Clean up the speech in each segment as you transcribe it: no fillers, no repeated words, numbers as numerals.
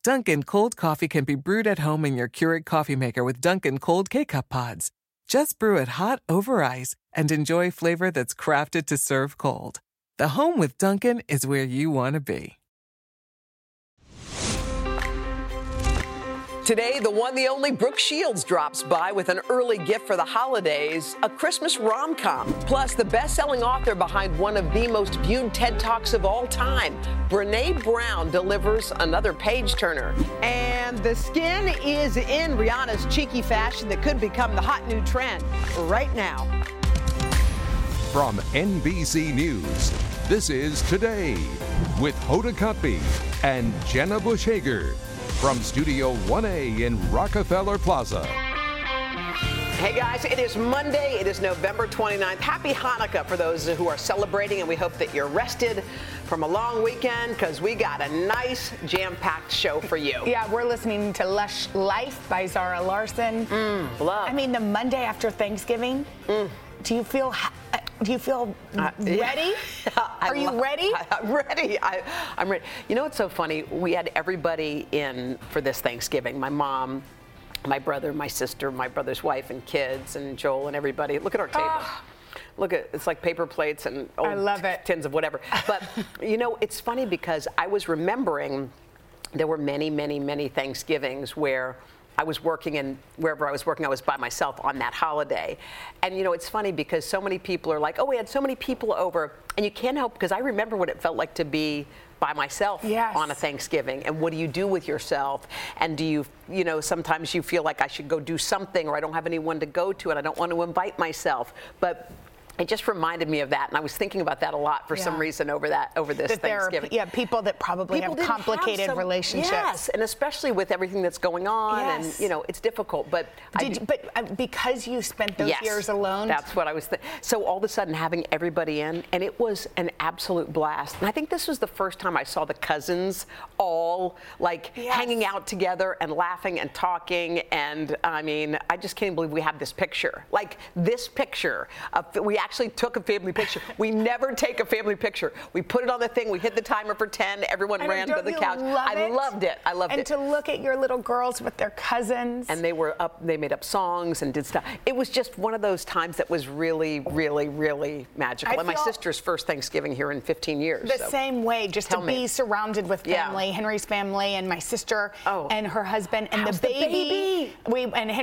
Dunkin' cold coffee can be brewed at home in your Keurig coffee maker with Dunkin' cold K-Cup pods. Just brew it hot over ice and enjoy flavor that's crafted to serve cold. The home with Dunkin' is where you want to be. Today, the one, the only Brooke Shields drops by with an early gift for the holidays, a Christmas rom-com. Plus, the best-selling author behind one of the most viewed TED Talks of all time, Brené Brown, delivers another page-turner. And the skin is in Rihanna's cheeky fashion that could become the hot new trend right now. From NBC News, this is Today with Hoda Kotb and Jenna Bush Hager. From Studio 1A in Rockefeller Plaza. Hey guys, it is Monday. It is November 29th. Happy Hanukkah for those who are celebrating, and we hope that you're rested from a long weekend because we got a nice jam-packed show for you. Yeah, we're listening to Lush Life by Zara Larsson. Love. I mean, the Monday after Thanksgiving. Do you feel ready? Are you ready? I'm ready. I'm ready. You know what's so funny? We had everybody in for this Thanksgiving. My mom, my brother, my sister, my brother's wife and kids, and Joel and everybody. Look at our table. Look at it's like paper plates and old I love it. tins of whatever. But you know, it's funny because I was remembering there were many, many, many Thanksgivings where I was working, and wherever I was working, I was by myself on that holiday. And, you know, it's funny because so many people are like, oh, we had so many people over. And you can't help, because I remember what it felt like to be by myself on a Thanksgiving. And what do you do with yourself? And do you, you know, sometimes you feel like I should go do something, or I don't have anyone to go to, and I don't want to invite myself. But it just reminded me of that, and I was thinking about that a lot for some reason over this Thanksgiving. People that probably have complicated relationships. Yes, and especially with everything that's going on, and you know, it's difficult. But because you spent those years alone. That's what I was thinking. So all of a sudden, having everybody in, and it was an absolute blast. And I think this was the first time I saw the cousins all like hanging out together and laughing and talking. And I mean, I just can't believe we have this picture. Like this picture we actually took a family picture. We never take a family picture. We put it on the thing. We hit the timer for 10. Everyone ran to the couch. I loved it. I loved it. And to look at your little girls with their cousins. And they were up. They made up songs and did stuff. It was just one of those times that was really, really, really magical. And my sister's first Thanksgiving here in 15 years. The same way, just to be surrounded with family, Henry's family, and my sister and her husband and the baby. We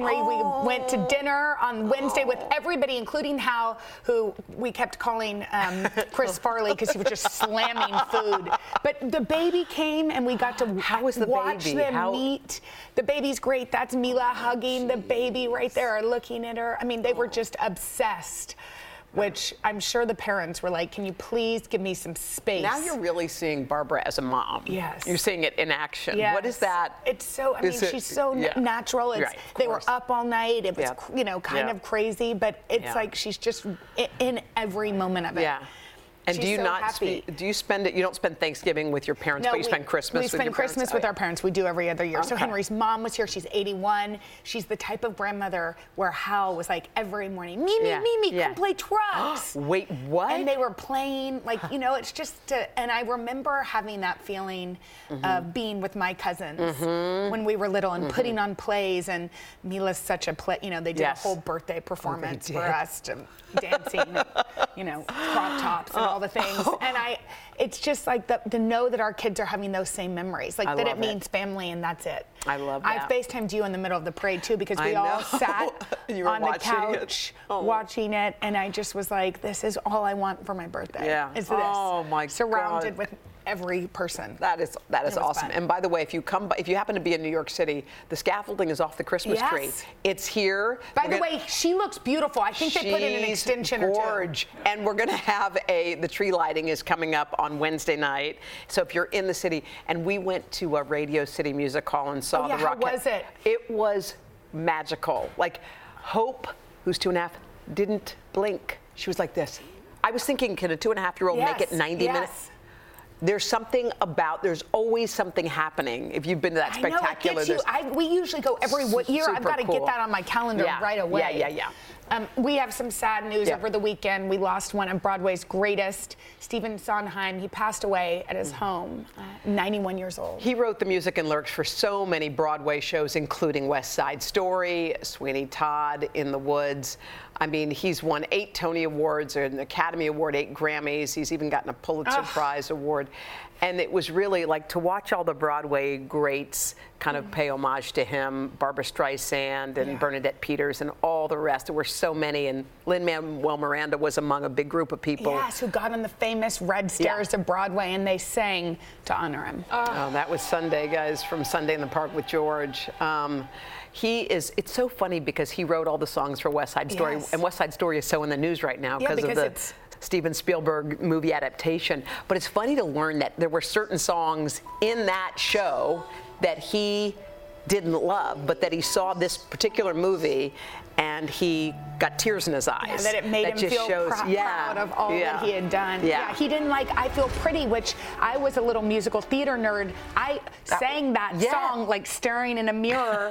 went to dinner on Wednesday with everybody, including Hal, who we kept calling Chris Farley because he was just slamming food. But the baby came, and we got to watch them meet. The baby's great. That's Mila hugging the baby right there, looking at her. I mean, they were just obsessed. Which I'm sure the parents were like, can you please give me some space? Now you're really seeing Barbara as a mom. Yes. You're seeing it in action. Yes. What is that? It's so, I mean, she's so natural. They were up all night. It was, you know, kind of crazy, but it's like she's just in every moment of it. Yeah. And do you do you spend it? You don't spend Thanksgiving with your parents, but you spend Christmas with your parents? We spend Christmas with our parents. We do every other year. Okay. So Henry's mom was here. She's 81. She's the type of grandmother where Hal was like every morning, Mimi, come play trucks. Wait, what? And they were playing, like, you know, it's just, and I remember having that feeling of being with my cousins when we were little and putting on plays. And Mila's such a play, you know, they did a whole birthday performance for us, dancing, you know, crop tops and all the things. And it's just like to know that our kids are having those same memories, like that it means family, and that's it. I love that. I FaceTimed you in the middle of the parade too, because we all sat on the couch watching it, and I just was like, this is all I want for my birthday. Yeah. Is this. Oh my God. Surrounded with every person. That is awesome. Fun. And by the way, if you happen to be in New York City, the scaffolding is off the Christmas tree. It's here. By the way, she looks beautiful. I think they put in an extension or two. And we're going to have the tree lighting is coming up on Wednesday night. So if you're in the city, and we went to a Radio City Music Hall and saw the Rocket. How was it? It was magical. Like Hope, who's 2.5, didn't blink. She was like this. I was thinking, can a 2.5-year-old make it 90 minutes? There's always something happening if you've been to that spectacular. I know, we usually go every year. I've got to get that on my calendar right away. Yeah. We have some sad news over the weekend. We lost one of Broadway's greatest, Stephen Sondheim. He passed away at his home, 91 years old. He wrote the music and lyrics for so many Broadway shows, including West Side Story, Sweeney Todd, In the Woods. I mean, he's won 8 Tony Awards, an Academy Award, 8 Grammys. He's even gotten a Pulitzer Prize award. And it was really like to watch all the Broadway greats kind of pay homage to him, Barbra Streisand and Bernadette Peters and all the rest. There were so many, and Lin-Manuel Miranda was among a big group of people. Yes, who got on the famous red stairs of Broadway, and they sang to honor him. Oh, that was Sunday, guys, from Sunday in the Park with George. It's so funny because he wrote all the songs for West Side Story, and West Side Story is so in the news right now because of the Steven Spielberg movie adaptation. But it's funny to learn that there were certain songs in that show that he didn't love, but that he saw this particular movie and he got tears in his eyes. Yeah, that it made him feel proud of all that he had done. Yeah, he didn't like I Feel Pretty, which I was a little musical theater nerd. I sang that song like staring in a mirror.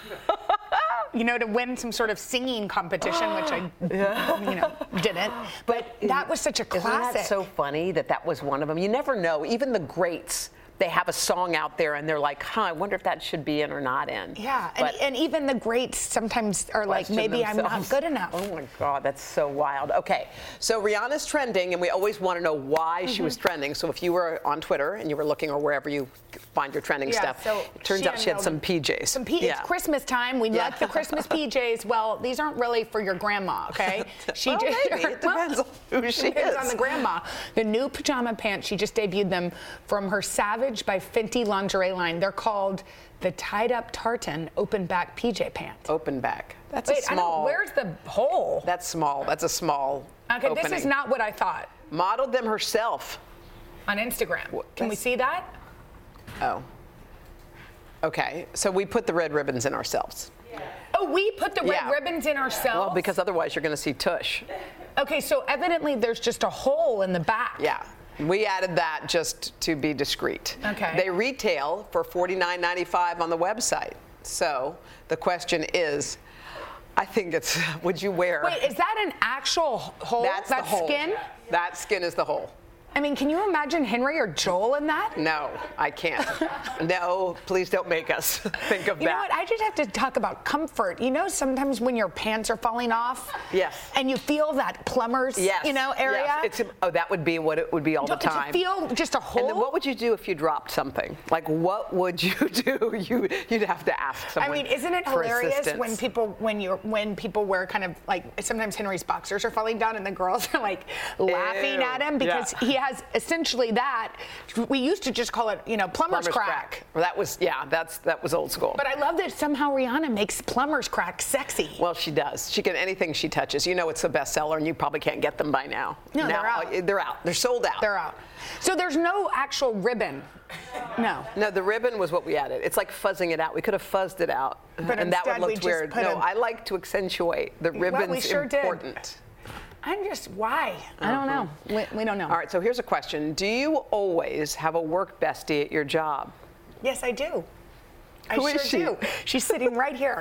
You know, to win some sort of singing competition, which I, didn't. But that was such a classic. Isn't that so funny that was one of them? You never know. Even the greats, they have a song out there and they're like, I wonder if that should be in or not in. Yeah, and even the greats sometimes are like, maybe themselves. I'm not good enough. Oh my God, that's so wild. Okay, so Rihanna's trending, and we always want to know why she was trending. So if you were on Twitter and you were looking, or wherever you find your trending stuff, so it turns out she had some PJs. It's Christmas time. We like the Christmas PJs. Well, these aren't really for your grandma, okay? Maybe. It depends on who she is. Depends on the grandma. The new pajama pants, she just debuted them from her Savage by Fenty lingerie line. They're called the Tied Up Tartan Open Back PJ Pant. Open back. That's a small. Where's the hole? That's small. That's a small opening. This is not what I thought. Modeled them herself. On Instagram. Can we see that? Oh. Okay. So we put the red ribbons in ourselves. Yeah. Oh, we put the red ribbons in ourselves? Well, because otherwise you're going to see tush. Okay, so evidently there's just a hole in the back. Yeah. We added that just to be discreet. Okay. They retail for $49.95 on the website. So the question is, I think it's, would you wear? Wait, is that an actual hole? That's the hole. Skin? That skin is the hole. I mean, can you imagine Henry or Joel in that? No, I can't. No, please don't make us think of that. You know what? I just have to talk about comfort. You know, sometimes when your pants are falling off, and you feel that plumber's, area. Yes. That would be what it would be all the time. To feel just a hole. And then what would you do if you dropped something? Like, what would you do? You'd have to ask someone. I mean, isn't it hilarious when people wear kind of like, sometimes Henry's boxers are falling down and the girls are like laughing at him because he has essentially that. We used to just call it, plumber's crack. Well, that was old school. But I love that somehow Rihanna makes plumber's crack sexy. Well, she does. She can anything she touches. It's a bestseller, and you probably can't get them by now. No, they're out. They're out. They're sold out. They're out. So there's no actual ribbon. No. No, the ribbon was what we added. It's like fuzzing it out. We could have fuzzed it out, and that would look weird. No, I like to accentuate the ribbon's we sure important. Did. Why? I don't know. We don't know. All right, so here's a question. Do you always have a work bestie at your job? Yes, I do. Who is she? Do. She's sitting right here.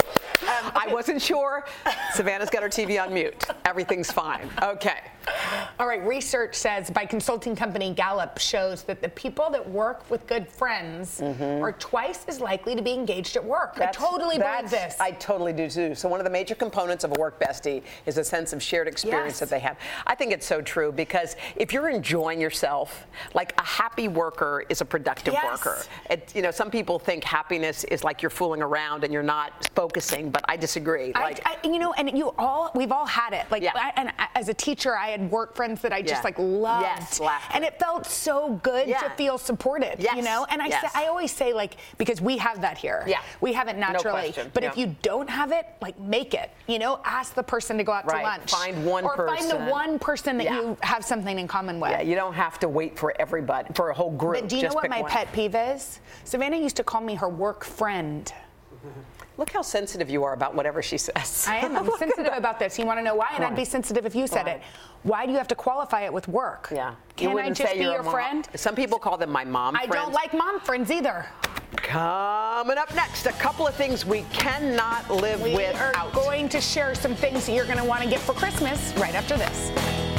I wasn't sure. Savannah's got her TV on mute. Everything's fine. Okay. All right, research says by consulting company Gallup shows that the people that work with good friends are twice as likely to be engaged at work. I totally believe this. I totally do too. So one of the major components of a work bestie is a sense of shared experience that they have. I think it's so true because if you're enjoying yourself, like a happy worker is a productive worker. Some people think happiness is like you're fooling around and you're not focusing, but I disagree. We've all had it. And as a teacher, I had work friends that I just loved. Yes, and it felt so good to feel supported, And I always say, because we have that here. Yeah. We have it naturally. No question. But if you don't have it, make it. Ask the person to go out to lunch. Find one person. Or find the one person that you have something in common with. Yeah, you don't have to wait for everybody, for a whole group. But do you know what my pet peeve is? Savannah used to call me her work friend. Look how sensitive you are about whatever she says. I am. I'm sensitive about this. You want to know why? And I'd be sensitive if you said it. Why do you have to qualify it with work? Yeah. Can I just be your friend? Some people call them my mom friends. I don't like mom friends either. Coming up next, a couple of things we cannot live without. We are going to share some things that you're going to want to get for Christmas right after this.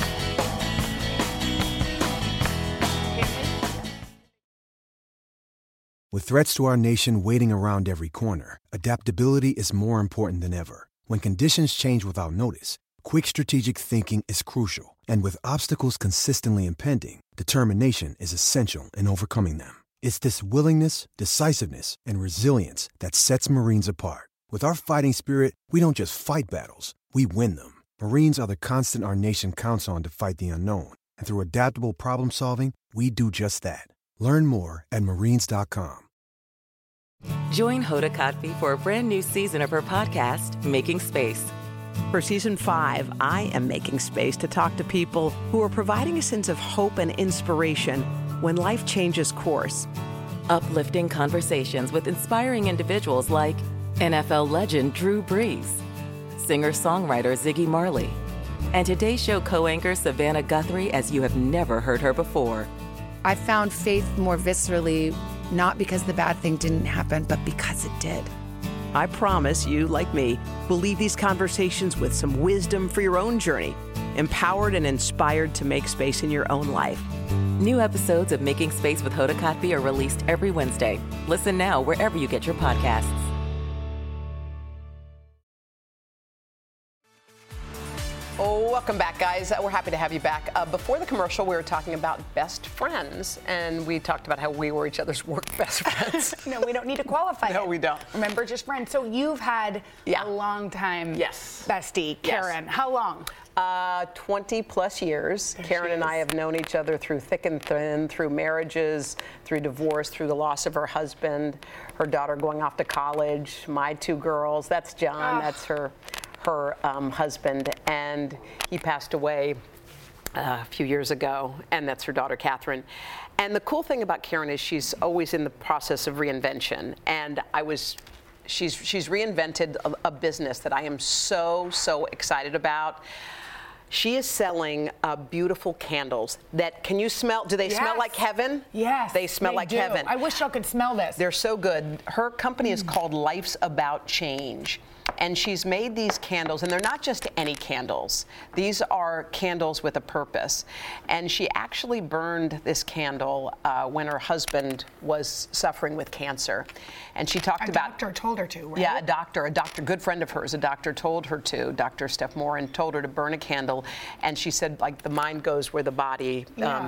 With threats to our nation waiting around every corner, adaptability is more important than ever. When conditions change without notice, quick strategic thinking is crucial. And with obstacles consistently impending, determination is essential in overcoming them. It's this willingness, decisiveness, and resilience that sets Marines apart. With our fighting spirit, we don't just fight battles, we win them. Marines are the constant our nation counts on to fight the unknown. And through adaptable problem solving, we do just that. Learn more at Marines.com. Join Hoda Kotb for a brand new season of her podcast, Making Space. For Season 5, I am making space to talk to people who are providing a sense of hope and inspiration when life changes course. Uplifting conversations with inspiring individuals like NFL legend Drew Brees, singer-songwriter Ziggy Marley, and Today Show co-anchor Savannah Guthrie as you have never heard her before. I found faith more viscerally, not because the bad thing didn't happen, but because it did. I promise you, like me, will leave these conversations with some wisdom for your own journey, empowered and inspired to make space in your own life. New episodes of Making Space with Hoda Kotb are released every Wednesday. Listen now wherever you get your podcasts. Oh, welcome back, guys. We're happy to have you back. Before the commercial, we were talking about best friends, and we talked about how we were each other's work best friends. No, we don't need to qualify. No, we don't. Remember, just friends. So you've had a long time bestie, Karen. Yes. How long? 20 plus years. Karen and I have known each other through thick and thin, through marriages, through divorce, through the loss of her husband, her daughter going off to college, my two girls. That's John. That's her husband, and he passed away a few years ago, and that's her daughter, Catherine. And the cool thing about Karen is she's always in the process of reinvention, and she's reinvented a business that I am so excited about. She is selling beautiful candles that, can you smell? Do they smell like heaven? Yes. They smell like heaven. I wish y'all could smell this. They're so good. Her company is called Life's About Change. And she's made these candles, and they're not just any candles. These are candles with a purpose. And she actually burned this candle when her husband was suffering with cancer. And she talked about— A doctor told her to, right? Yeah, a doctor, good friend of hers, a doctor told her to, Dr. Steph Morin told her to burn a candle. And she said, like, the mind goes where the body,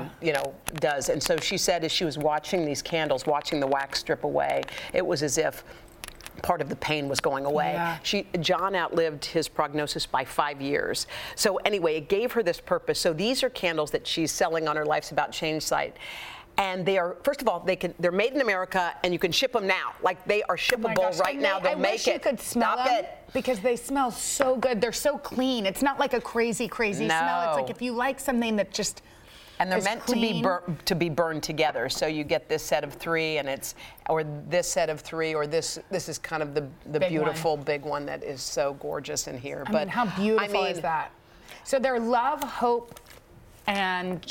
does. And so she said, as she was watching these candles, watching the wax strip away, it was as if part of the pain was going away. Yeah. John outlived his prognosis by 5 years. So anyway, it gave her this purpose. So these are candles that she's selling on her Life's About Change site. And they are, first of all, they're made in America, and you can ship them now. Like, they are shippable right now. They'll make it. I wish you could smell them because they smell so good. They're so clean. It's not like a crazy smell. It's like if you like something that just— And they're meant to be burned together. So you get this set of 3, or this set of 3, or this is kind of the beautiful big one that is so gorgeous in here. I mean, how beautiful is that? So they're love, hope, and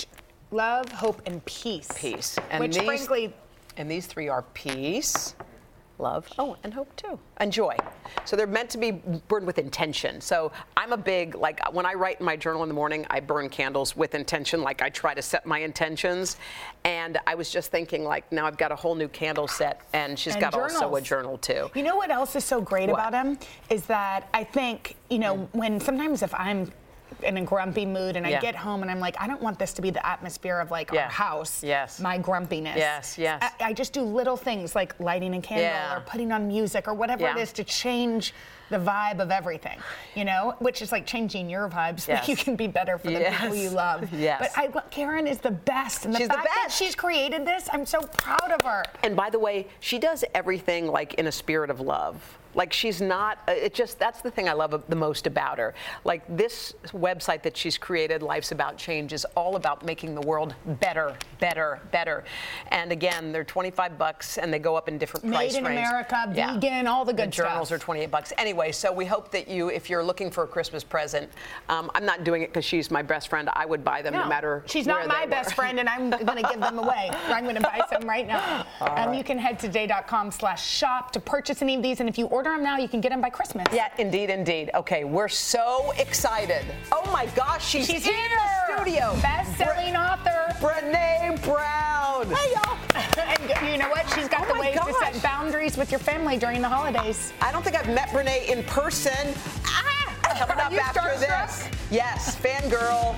peace. Peace. And these 3 are peace, love, and hope too, and joy. So they're meant to be burned with intention. So I'm a big, like, when I write in my journal in the morning, I burn candles with intention. Like, I try to set my intentions. And I was just thinking, like, now I've got a whole new candle set, and she's got also a journal too. You know what else is so great about him is that I think, when sometimes if I'm in a grumpy mood and I get home and I'm like, I don't want this to be the atmosphere of like our house, my grumpiness. Yes. I just do little things like lighting a candle or putting on music or whatever it is to change the vibe of everything, which is like changing your vibes so that you can be better for the people you love. But Karen is the best. And the fact that she's created this, I'm so proud of her. And by the way, she does everything like in a spirit of love. Like, she's not, that's the thing I love the most about her. Like, this website that she's created, Life's About Change, is all about making the world better, better, better. And again, they're $25 and they go up in different price range. Made in America, vegan, all the good stuff. The journals are $28. Anyway, so we hope that if you're looking for a Christmas present, I'm not doing it because she's my best friend. I would buy them no matter she's not my best friend, and I'm going to give them away. I'm going to buy some right now. You can head to today.com/shop to purchase any of these, and if you order them now, you can get them by Christmas. Yeah, indeed, indeed. Okay, we're so excited. Oh my gosh, she's in the studio. Best-selling author Brené Brown. Hey, y'all. And you know what? She's got the ways to set boundaries with your family during the holidays. I don't think I've met Brené in person. Coming up after this. Yes, fangirl.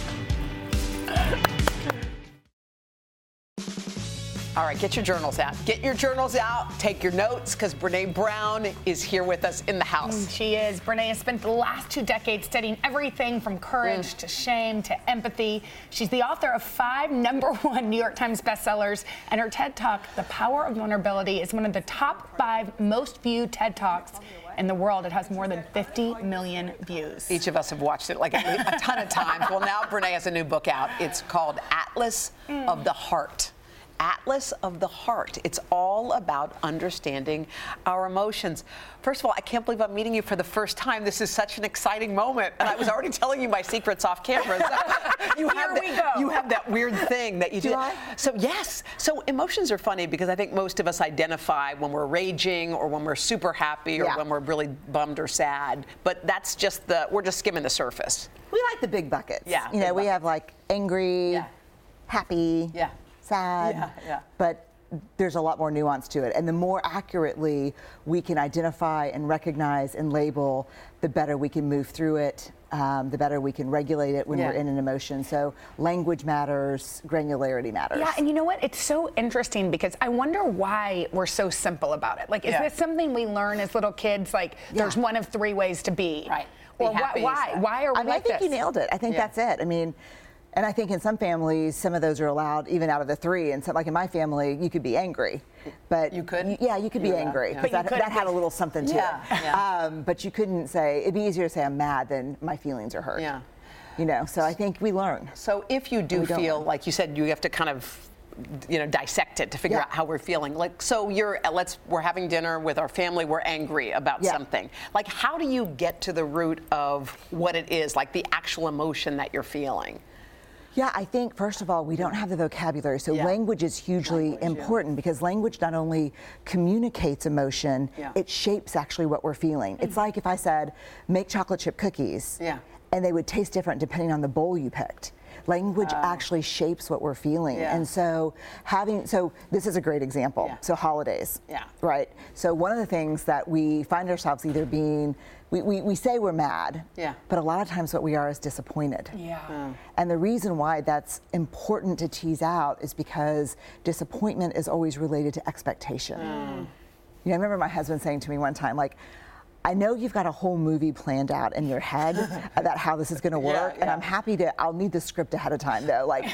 All right, get your journals out. Get your journals out. Take your notes, because Brené Brown is here with us in the house. She is. Brené has spent the last 2 decades studying everything from courage to shame to empathy. She's the author of 5 #1 New York Times bestsellers, and her TED Talk, The Power of Vulnerability, is one of the top 5 most viewed TED Talks in the world. It has more than 50 million views. Each of us have watched it like a ton of times. Well, now Brené has a new book out. It's called Atlas of the Heart. Atlas of the Heart. It's all about understanding our emotions. First of all, I can't believe I'm meeting you for the first time. This is such an exciting moment. And I was already telling you my secrets off camera. So you have that weird thing that you do. So yes. So emotions are funny because I think most of us identify when we're raging or when we're super happy or when we're really bummed or sad. But that's just we're just skimming the surface. We like the big buckets. Yeah. You know, we have like angry, happy, sad, but there's a lot more nuance to it. And the more accurately we can identify and recognize and label, the better we can move through it, the better we can regulate it when we're in an emotion. So language matters, granularity matters. Yeah, and you know what? It's so interesting because I wonder why we're so simple about it. Like, is this something we learn as little kids? Like, there's one of 3 ways to be. Right. Or why? Why are we like this? I think you nailed it. I think that's it. I mean, and I think in some families, some of those are allowed even out of the 3. And so, like in my family, you could be angry, but you could. You could be angry. But that had a little something to it. But you couldn't say. It'd be easier to say I'm mad than my feelings are hurt. Yeah. You know. So I think we learn. So if you do feel like you said, you have to kind of, dissect it to figure out how we're feeling. Like, so we're having dinner with our family, we're angry about something. Like, how do you get to the root of what it is, like the actual emotion that you're feeling? Yeah, I think, first of all, we don't have the vocabulary. So language is hugely important because language not only communicates emotion, it shapes actually what we're feeling. It's like if I said, make chocolate chip cookies, and they would taste different depending on the bowl you picked. Language actually shapes what we're feeling. And so this is a great example. So holidays, right? So one of the things that we find ourselves either being, we say we're mad, but a lot of times what we are is disappointed. And the reason why that's important to tease out is because disappointment is always related to expectation. I remember my husband saying to me one time, like, I know you've got a whole movie planned out in your head about how this is going to work, and I'm happy I'll need the script ahead of time though. Like,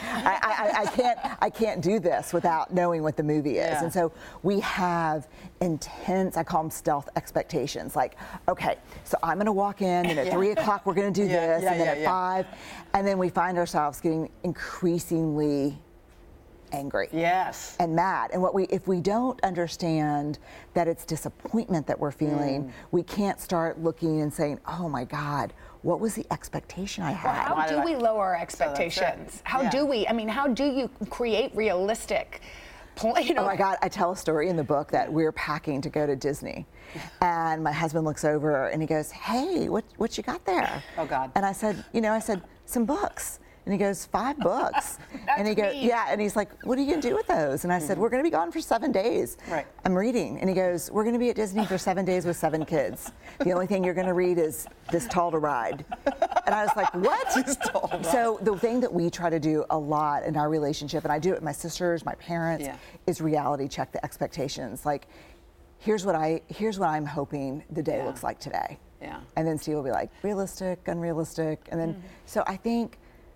I can't do this without knowing what the movie is. And so we have intense, I call them stealth expectations. Like, okay, so I'm going to walk in, and at 3 o'clock we're going to do this, and then at 5, and then we find ourselves getting increasingly angry and mad. And if we don't understand that it's disappointment that we're feeling, we can't start looking and saying, oh my God, what was the expectation I had? How do we lower our expectations? How do we? I mean, how do you create realistic? Oh my God, I tell a story in the book that we're packing to go to Disney. And my husband looks over and he goes, hey, what you got there? Oh God. And I said, some books. And he goes, 5 books. And he goes, and he's like, what are you going to do with those? And I said, we're going to be gone for 7 days. Right. I'm reading. And he goes, we're going to be at Disney for 7 days with 7 kids. The only thing you're going to read is This Tall to Ride. And I was like, what? So the thing that we try to do a lot in our relationship, and I do it with my sisters, my parents, is reality check the expectations. Like, here's what I'm hoping the day looks like today. And then Steve will be like, realistic, unrealistic. And then, so I think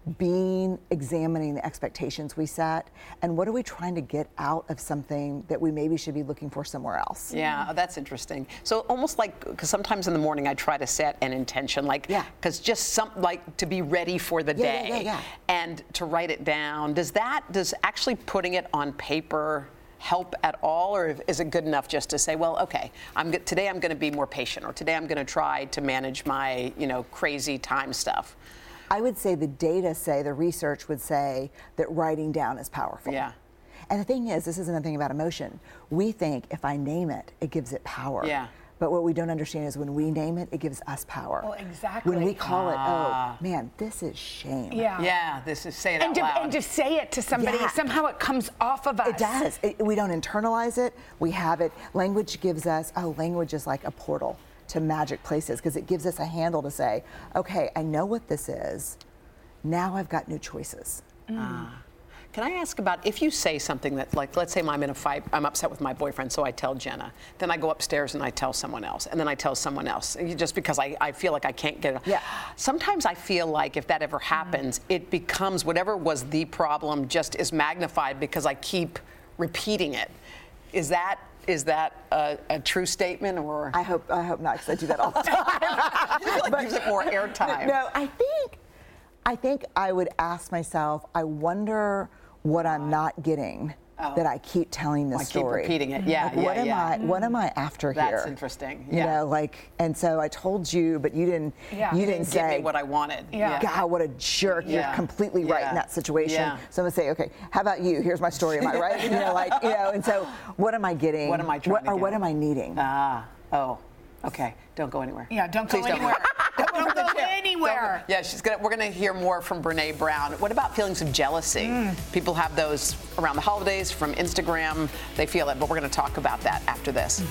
examining the expectations we set, and what are we trying to get out of something that we maybe should be looking for somewhere else. Yeah, that's interesting. So almost like, because sometimes in the morning I try to set an intention, like, because just like to be ready for the day and to write it down. Does actually putting it on paper help at all, or is it good enough just to say, well, okay, today I'm going to be more patient, or today I'm going to try to manage my, crazy time stuff? I would say the research would say that writing down is powerful. Yeah. And the thing is, this isn't a thing about emotion. We think if I name it, it gives it power. Yeah. But what we don't understand is when we name it, it gives us power. Well, exactly. When we call it, oh, man, this is shame. Yeah. Yeah, this is, say it out loud. And to say it to somebody, somehow it comes off of us. It does. We don't internalize it. We have it. Language gives us, language is like a portal to magic places, because it gives us a handle to say, okay, I know what this is. Now I've got new choices. Can I ask about if you say something that, like, let's say I'm in a fight, I'm upset with my boyfriend, so I tell Jenna. Then I go upstairs and I tell someone else, and then I tell someone else, just because I feel like I can't get it. Yeah. Sometimes I feel like if that ever happens, it becomes whatever was the problem just is magnified because I keep repeating it. Is that a true statement, or? I hope not, because I do that all the time. I feel like it gives it more airtime. No, I think I would ask myself, I wonder what I'm not getting that I keep telling this story. I keep repeating it. Yeah, like, what am I after here? That's interesting. You know, and so I told you, but you didn't say give me what I wanted. Yeah. God, what a jerk. You're completely right in that situation. Yeah. So I'm going to say, okay, how about you? Here's my story. Am I right? And so what am I getting? What am I trying to get? Or what am I needing? Okay, don't go anywhere. Yeah, don't go anywhere. Don't go anywhere. We're gonna hear more from Brene Brown. What about feelings of jealousy? People have those around the holidays from Instagram. They feel it, but we're gonna talk about that after this.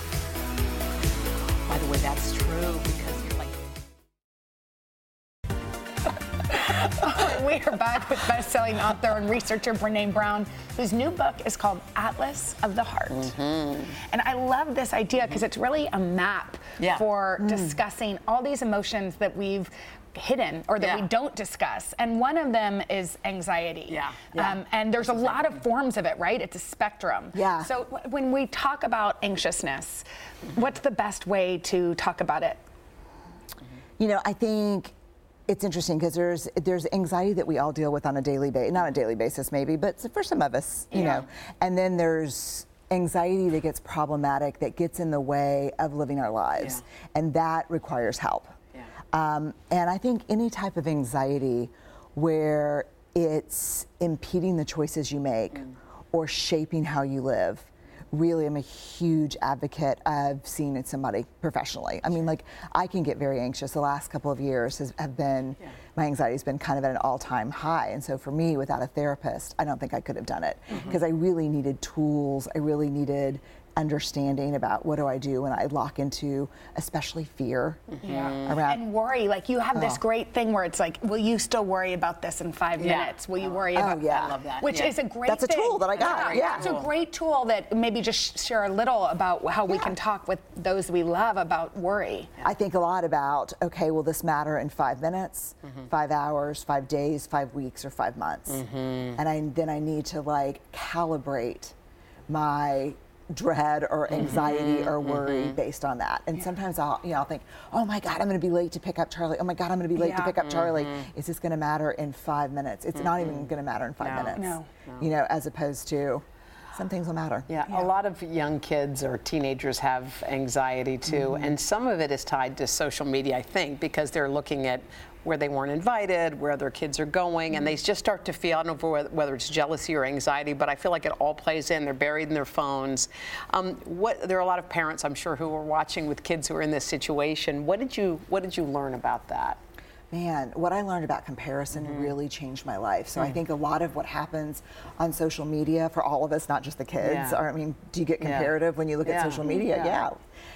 By the way, that's true, because you're like. We are back with best-selling author and researcher Brene Brown, whose new book is called Atlas of the Heart. And I love this idea because it's really a map for discussing all these emotions that we've hidden or that we don't discuss. And one of them is anxiety. And there's a lot of forms of it, right? It's a spectrum. So when we talk about anxiousness, what's the best way to talk about it? I think it's interesting because there's anxiety that we all deal with on a daily basis, not a daily basis maybe, but for some of us, you know. And then there's anxiety that gets problematic, that gets in the way of living our lives, and that requires help. And I think any type of anxiety where it's impeding the choices you make or shaping how you live, really am a huge advocate of seeing somebody professionally. I mean, like, I can get very anxious. The last couple of years have been, my anxiety's been kind of at an all-time high. And so for me, without a therapist, I don't think I could have done it, because I really needed tools. I really needed understanding about what do I do when I lock into especially fear around. And worry, like you have this great thing where it's like, will you still worry about this in 5 minutes? Will you worry about that? I love that. Which is a great That's a tool that I got. It's a great tool that maybe just share a little about how we can talk with those we love about worry. I think a lot about, okay, will this matter in 5 minutes, 5 hours, 5 days, 5 weeks, or 5 months? And then I need to calibrate my dread or anxiety or worry based on that. And sometimes I'll think, oh my God, I'm going to be late to pick up Charlie. Oh my God, I'm going to be late to pick up Charlie. Is this going to matter in 5 minutes? It's not even going to matter in 5 minutes. No. As opposed to some things will matter. A lot of young kids or teenagers have anxiety too, and some of it is tied to social media, I think, because they're looking at where they weren't invited, where their kids are going, and they just start to feel, I don't know whether it's jealousy or anxiety, but I feel like it all plays in. They're buried in their phones. There are a lot of parents, I'm sure, who are watching with kids who are in this situation. What did you learn about that? Man, what I learned about comparison really changed my life. So I think a lot of what happens on social media for all of us, not just the kids, do you get comparative when you look at social media?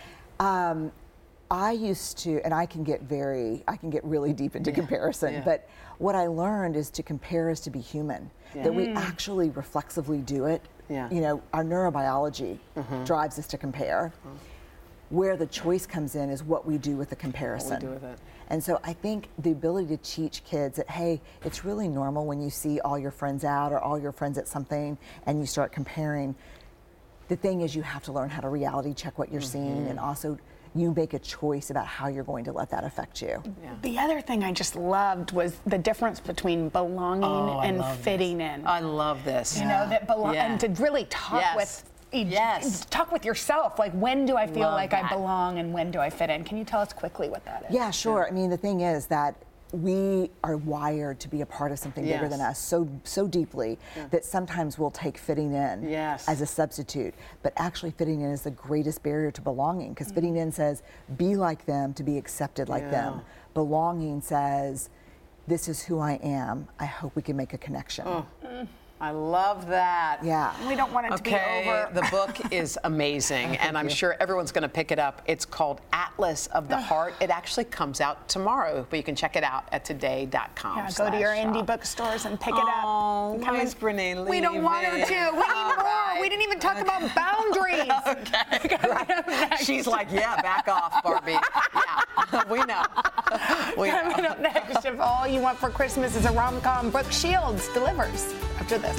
I used to, and I can get really deep into comparison, but what I learned is to compare is to be human, that we actually reflexively do it. Our neurobiology drives us to compare. Where the choice comes in is what we do with the comparison. What we do with it. And so I think the ability to teach kids that, hey, it's really normal when you see all your friends out or all your friends at something and you start comparing. The thing is, you have to learn how to reality check what you're seeing, and also you make a choice about how you're going to let that affect you. Yeah. The other thing I just loved was the difference between belonging and fitting in. I love this. You know, that and to really talk with talk with yourself, like, when do I feel like I belong and when do I fit in? Can you tell us quickly what that is? Yeah, sure. I mean, the thing is that we are wired to be a part of something bigger than us so deeply that sometimes we'll take fitting in as a substitute. But actually fitting in is the greatest barrier to belonging, because fitting in says, be like them to be accepted like them. Belonging says, this is who I am. I hope we can make a connection. I love that. Yeah. We don't want it to be over. The book is amazing, and I'm sure everyone's going to pick it up. It's called Atlas of the Heart. It actually comes out tomorrow, but you can check it out at today.com. Yeah, go to your indie bookstores and pick it up. Oh, where's Brene leaving? We don't want her to. We need more. We didn't even talk about boundaries. She's like, back off, Barbie. We know. Coming up next, if all you want for Christmas is a rom-com, Brooke Shields delivers after this.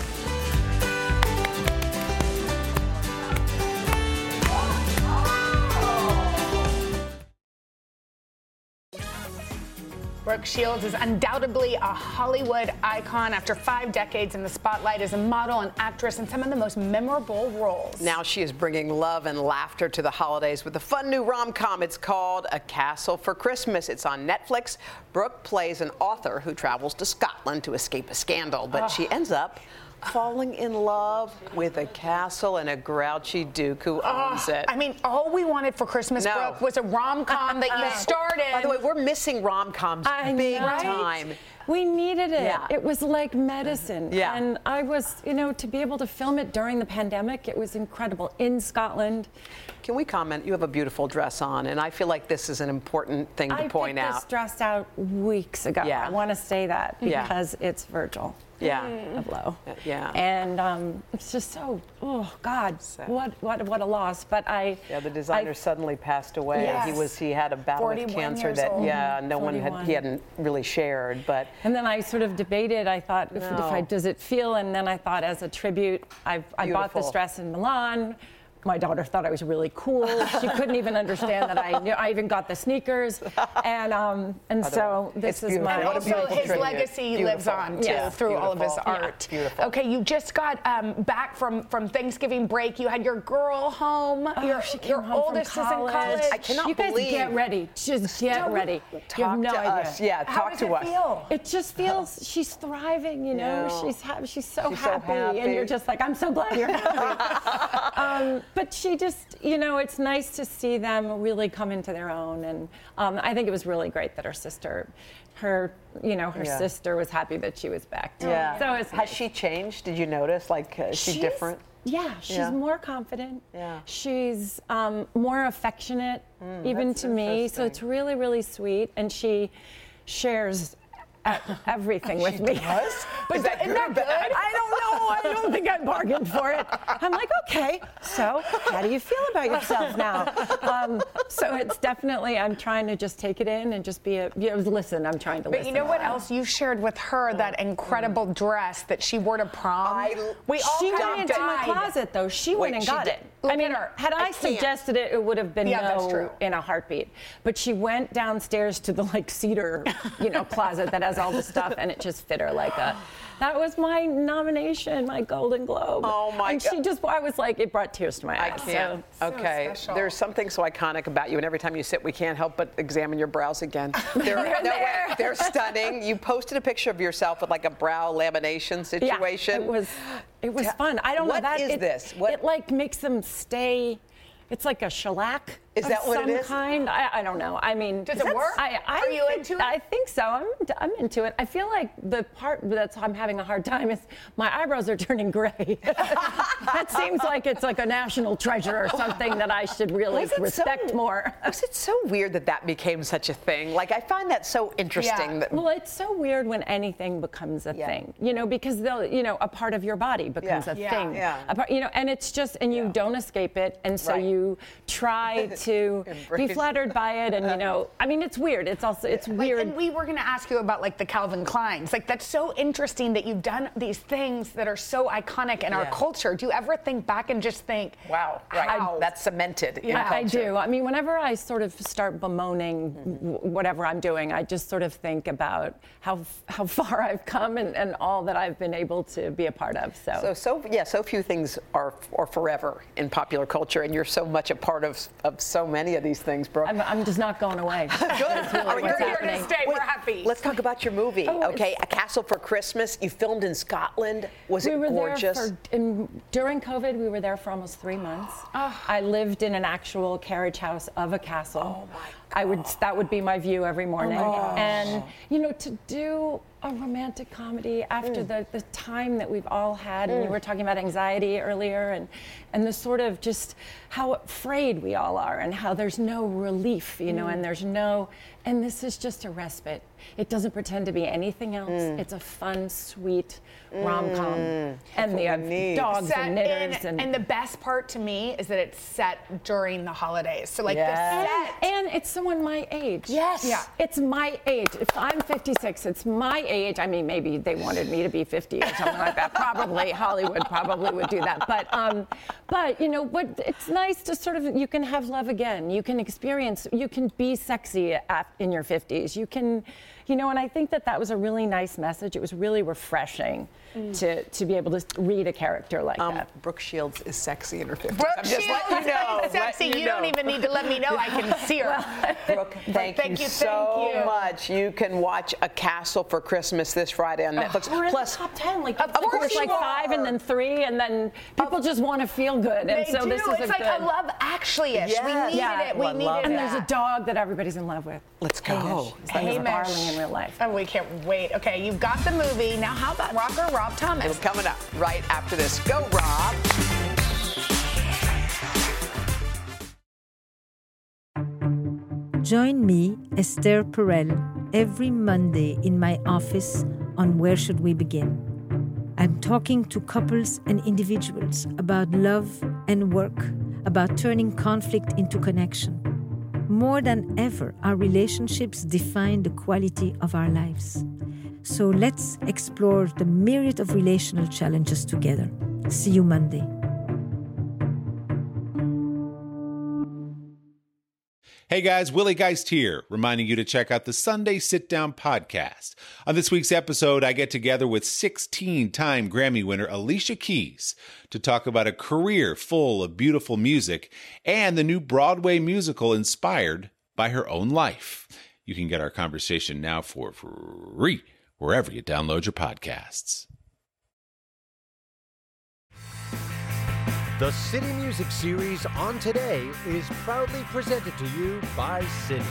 Brooke Shields is undoubtedly a Hollywood icon after 5 decades in the spotlight as a model and actress in some of the most memorable roles. Now she is bringing love and laughter to the holidays with a fun new rom-com. It's called A Castle for Christmas. It's on Netflix. Brooke plays an author who travels to Scotland to escape a scandal, but she ends up falling in love with a castle and a grouchy duke who owns it. I mean, all we wanted for Christmas, Brooke, was a rom-com that you started. By the way, we're missing rom-coms big time. We needed it. Yeah. It was like medicine. Yeah. And I was, to be able to film it during the pandemic, it was incredible in Scotland. Can we comment? You have a beautiful dress on, and I feel like this is an important thing to point out. I picked this dress out weeks ago. Yeah. I want to say that because it's Virgil. Of Lowe. And it's just so, oh God, what a loss. But the designer suddenly passed away. Yes. He had a battle with cancer that he hadn't really shared. But and then I sort of debated. I thought, does it feel? And then I thought, as a tribute, I bought this dress in Milan. My daughter thought I was really cool. She couldn't even understand that I even got the sneakers, and so this is my. And also, his legacy lives on too through all of his art. Beautiful. Okay, you just got back from Thanksgiving break. You had your girl home. She came home oldest from college. is in college. I cannot you guys get ready. Just get ready. You have no idea. Us. Yeah, talk to us. Feel? It just feels she's thriving. She's so happy, and you're just like, I'm so glad you're happy. But she just, it's nice to see them really come into their own. And I think it was really great that her sister was happy that she was back too. Yeah. So has she changed? Did you notice? Like, she's different? Yeah, she's more confident. Yeah. She's more affectionate, even to me. So it's really, really sweet. And she shares everything with me. Does? But is that good or bad? I don't know. I don't think I bargained for it. I'm like, okay, so how do you feel about yourself now? So it's definitely, I'm trying to just take it in and just be listen, I'm trying to listen. But you know what else you shared with her? That incredible dress that she wore to prom. She went into my closet, though. She went and got it. I mean, had I suggested it, it would have been no in a heartbeat. But she went downstairs to the cedar, closet that has all the stuff, and it just fit her like a. That was my nomination, my Golden Globe. Oh my God! And I was like, it brought tears to my eyes. I can't. Okay, there's something so iconic about you, and every time you sit, we can't help but examine your brows again. They're stunning. You posted a picture of yourself with like a brow lamination situation. Yeah, it was fun. I don't know what is this. It makes them stay. It's like a shellac. Is that what it is? Some kind. I don't know. I mean, does it work? Are you into it? I think so. I'm into it. I feel like the part I'm having a hard time is my eyebrows are turning gray. That seems like it's like a national treasure or something that I should really respect more. Was it so weird that became such a thing? Like, I find that so interesting. Yeah. Well, it's so weird when anything becomes a thing, because a part of your body becomes a thing. Yeah. And it's just, and you don't escape it, and so you try to be flattered by it, and I mean, it's weird. It's also, it's weird. And we were going to ask you about like the Calvin Kleins. Like, that's so interesting that you've done these things that are so iconic in our culture. Do you ever think back and just think, wow, that's cemented in culture? I do. I mean, whenever I sort of start bemoaning whatever I'm doing, I just sort of think about how far I've come and all that I've been able to be a part of. So few things are forever in popular culture, and you're so much a part of so many of these things, Brooke. I'm just not going away. Good. Really you're here to stay. We're happy. Let's talk about your movie. A Castle for Christmas. You filmed in Scotland. Was it gorgeous? During COVID, we were there for almost 3 months. I lived in an actual carriage house of a castle. Oh my God. That would be my view every morning. And to do a romantic comedy after the time that we've all had, and you were talking about anxiety earlier, and the sort of just how afraid we all are, and how there's no relief, and this is just a respite. It doesn't pretend to be anything else. It's a fun, sweet rom-com. And they have dogs and knitters. And the best part to me is that it's set during the holidays. So like the set. And it's someone my age. Yes. Yeah. It's my age. If I'm 56, it's my age. I mean, maybe they wanted me to be 50 or something like that. Probably Hollywood would do that. But it's nice to sort of, you can have love again. You can be sexy in your 50s. You can, and I think that was a really nice message. It was really refreshing to be able to read a character like that. Brooke Shields is sexy in her 50s. Brooke Shields is sexy. You don't even need to let me know. I can see her. Brooke, thank you so much. You can watch A Castle for Christmas this Friday on Netflix. We're in the top 10. Like, of course, like 5 and then 3, and then people just want to feel good. And so this is it's like a Love Actually-ish. Yes. We needed it. We needed it. And there's a dog that everybody's in love with. Let's go. Hamish. He's darling in real life. And we can't wait. Okay, you've got the movie. Now how about rocker Rob Thomas? It's coming up right after this. Go, Rob. Join me, Esther Perel, every Monday in my office on Where Should We Begin? I'm talking to couples and individuals about love and work, about turning conflict into connection. More than ever, our relationships define the quality of our lives. So let's explore the myriad of relational challenges together. See you Monday. Hey guys, Willie Geist here, reminding you to check out the Sunday Sit Down podcast. On this week's episode, I get together with 16-time Grammy winner Alicia Keys to talk about a career full of beautiful music and the new Broadway musical inspired by her own life. You can get our conversation now for free wherever you download your podcasts. The City Music Series on Today is proudly presented to you by City.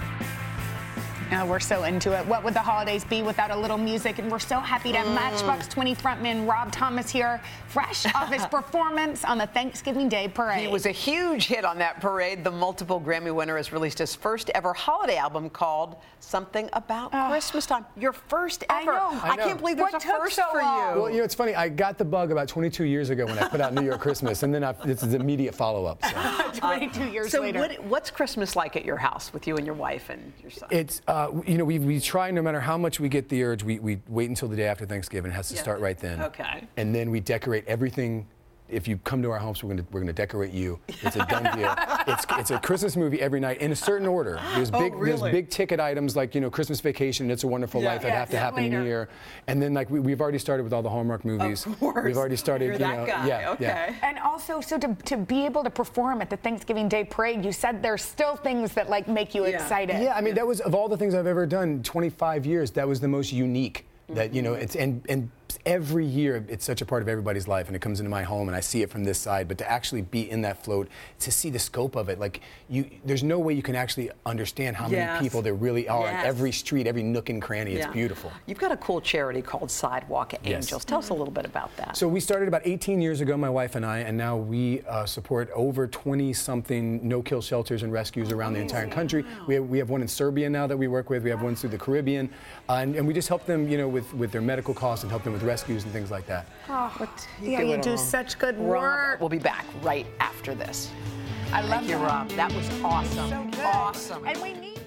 We're so into it. What would the holidays be without a little music? And we're so happy to have Matchbox 20 frontman Rob Thomas here, fresh off his performance on the Thanksgiving Day Parade. He was a huge hit on that parade. The multiple Grammy winner has released his first ever holiday album called Something About Christmas Time. Your first ever. I can't believe there's a first for you. Well, it's funny. I got the bug about 22 years ago when I put out New York Christmas, and then this is immediate follow-up. So. 22 years later. So what's Christmas like at your house with you and your wife and your son? It's, we try, no matter how much we get the urge, we wait until the day after Thanksgiving. It has to start right then. Okay. And then we decorate everything. If you come to our homes, we're gonna decorate you. It's a done deal. It's a Christmas movie every night in a certain order. There's big ticket items like Christmas Vacation, It's a Wonderful Life that have to happen in a year. And then we've already started with all the Hallmark movies. Of course. We've already started. You're that guy. Okay. And also, so to be able to perform at the Thanksgiving Day Parade, you said there's still things that make you excited. Yeah, I mean that was, of all the things I've ever done, 25 years, that was the most unique. That it's and every year, it's such a part of everybody's life, and it comes into my home, and I see it from this side. But to actually be in that float, to see the scope of it, like there's no way you can actually understand how many people there really are in every street, every nook and cranny. It's beautiful. You've got a cool charity called Sidewalk Angels. Tell us a little bit about that. So we started about 18 years ago, my wife and I, and now we support over 20-something no-kill shelters and rescues around the entire country. We have one in Serbia now that we work with. We have one through the Caribbean, and we just help them, with their medical costs and help them with rescues and things like that. Oh, you do such good work. We'll be back right after this. I love you, Rob. That was awesome. So good. Awesome. And we need.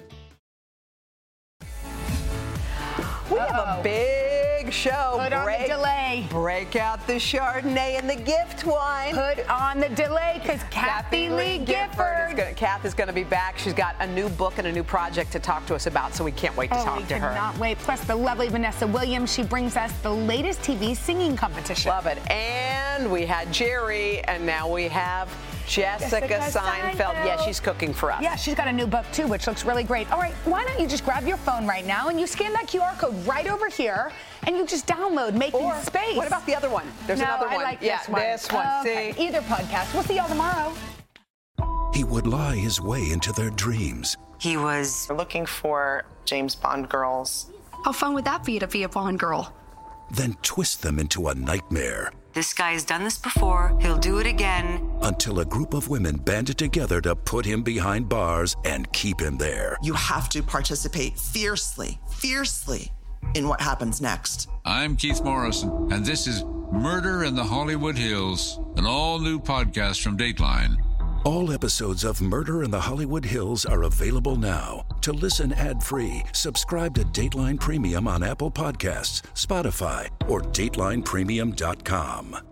We have a big show. Put on the delay. Break out the Chardonnay and the gift wine. Put on the delay, because Kathie Lee Gifford. Kath is going to be back. She's got a new book and a new project to talk to us about, so we can't wait to talk to her. We cannot wait. Plus the lovely Vanessa Williams. She brings us the latest TV singing competition. Love it. And we had Jerry, and now we have Jessica Seinfeld. Yeah, she's cooking for us. Yeah, she's got a new book too, which looks really great. All right, why don't you just grab your phone right now and you scan that QR code right over here and you just download Making Space. What about the other one? There's another one. I like this one. This one. Okay. Either podcast. We'll see y'all tomorrow. He would lie his way into their dreams. He was looking for James Bond girls. How fun would that be to be a Bond girl? Then twist them into a nightmare. This guy has done this before. He'll do it again. Until a group of women banded together to put him behind bars and keep him there. You have to participate fiercely in what happens next. I'm Keith Morrison, and this is Murder in the Hollywood Hills, an all-new podcast from Dateline. All episodes of Murder in the Hollywood Hills are available now. To listen ad-free, subscribe to Dateline Premium on Apple Podcasts, Spotify, or DatelinePremium.com.